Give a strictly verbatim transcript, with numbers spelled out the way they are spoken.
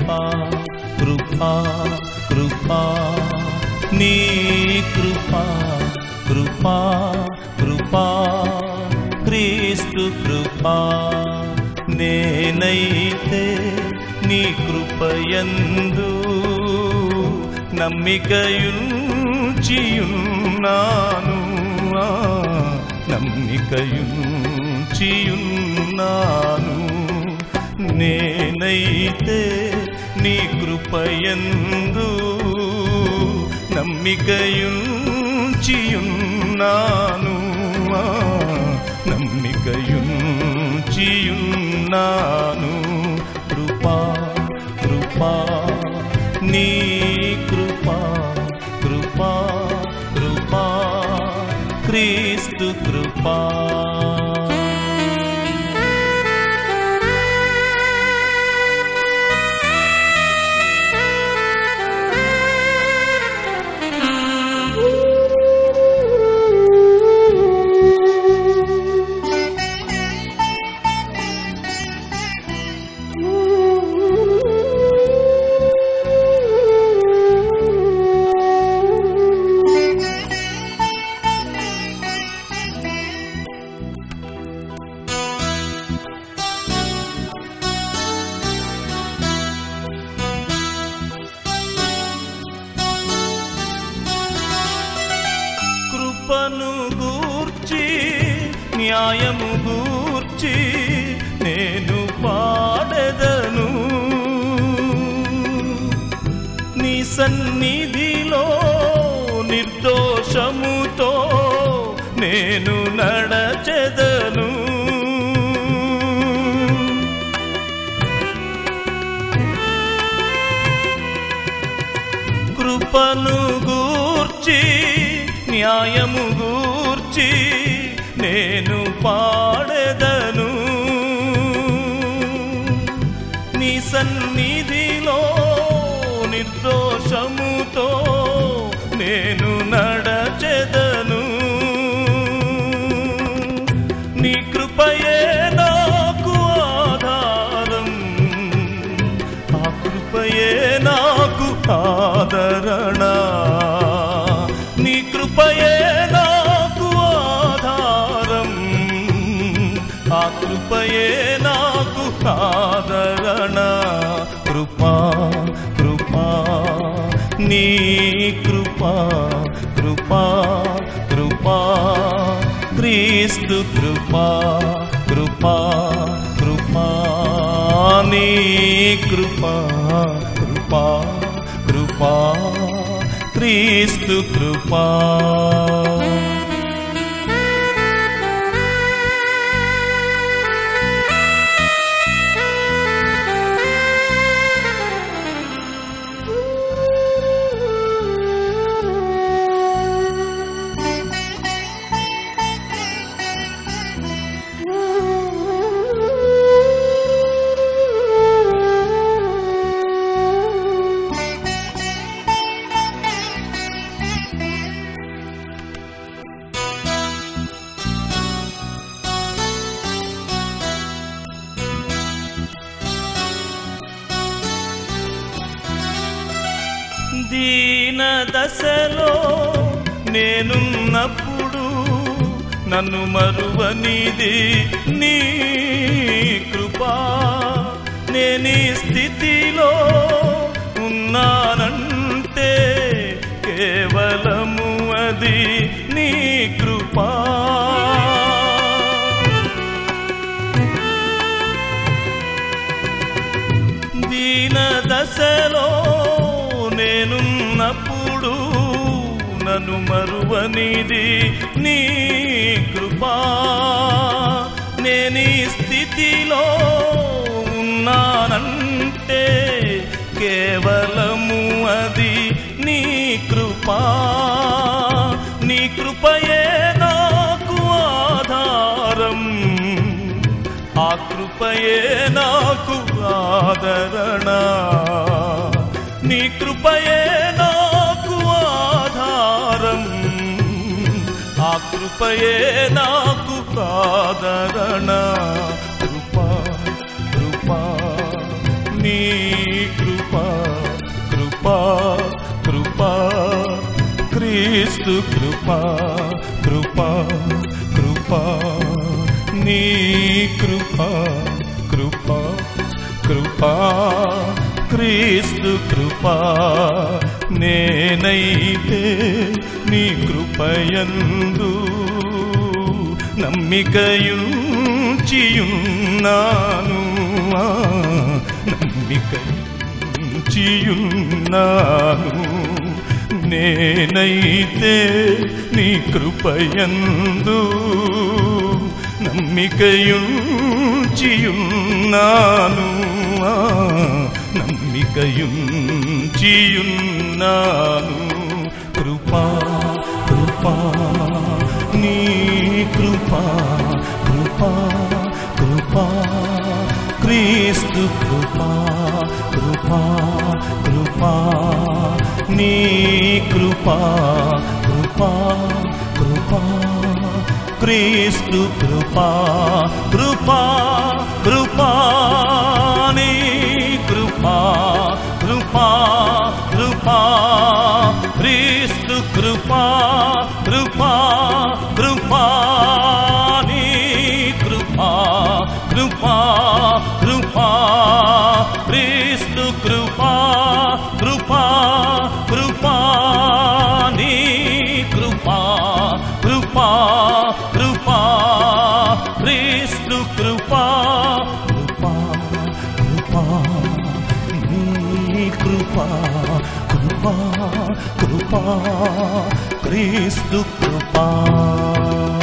కృపా కృపా కృపా నీ కృపా కృపా కృపా క్రీస్తు కృపా నేనైతే నీ కృపయందు నమ్మికయుంచియున్నాను నమ్మికయుంచియున్నాను నేనైతే నీ కృపయందు నమ్మికయుంచియున్నాను నమ్మికయుంచియున్నాను కృపా కృపా నీ కృపా కృపా కృపా క్రీస్తు కృపా కృపను గూర్చి న్యాయము గూర్చి నేను పాడెదను నీ సన్నిధిలో నిర్దోషముతో నేను నడచెదను కృపను గూర్చి న్యాయము గూర్చి నేను పాడెదను నీ సన్నిధిలో నిర్దోషముతో నేను నడచెదను నీ కృపయే నాకు ఆధారం ఆ కృపయే నాకు ఆదరణ నీ కృపయే నాకు ఆధారం ఆ కృపయే నాకు ఆదరణ కృపా కృపా నీ కృపా కృపా కృపా క్రీస్తు కృపా కృపా కృపా నీ కృపా కృపా కృపా క్రీస్తు కృపా దీన దశలో నేనున్నప్పుడు నన్ను మరువనిది నీ కృపా నేనీ స్థితిలో ఉన్నానంటే కేవలము అది నీ కృపా దీన దశలో నేనున్నప్పుడు నన్ను మరువనిది నీ కృపా నేనీ స్థితిలో ఉన్నానంటే కేవలము అది నీ కృపా నీ కృపయే నాకు ఆధారం ఆ కృపయే నాకు ఆదరణ నీ కృపయే నాకు ఆధారం ఆ కృపయే నాకు ఆదరణ కృపా కృపా నీ కృపా క్రీస్తు కృపా కృపా కృపా నీ కృపా కృపా కృపా క్రీస్తు కృపా నేనైతే నీ కృపయందు నమ్మికయుంచియున్నాను నమ్మికయుంచియున్నాను నేనైతే నీ కృపయందు నమ్మికయుంచియున్నాను నమ్మికయుంచియున్నాను కృపా కృపా నీ కృపా కృపా కృపా క్రీస్తు కృపా కృపా కృపా నీ కృపా కృపా కృపా క్రీస్తు కృపా కృపా కృపా నీ కృపా కృపా కృపా క్రీస్తు కృపా కృపా కృపా నీ కృపా కృపా కృపా క్రీస్తు కృపా కృపా కృపా నీ కృపా కృపా కృపా క్రీస్తు కృపా కృపా కృపా నీ కృపా కృపా కృపా క్రీస్తు కృపా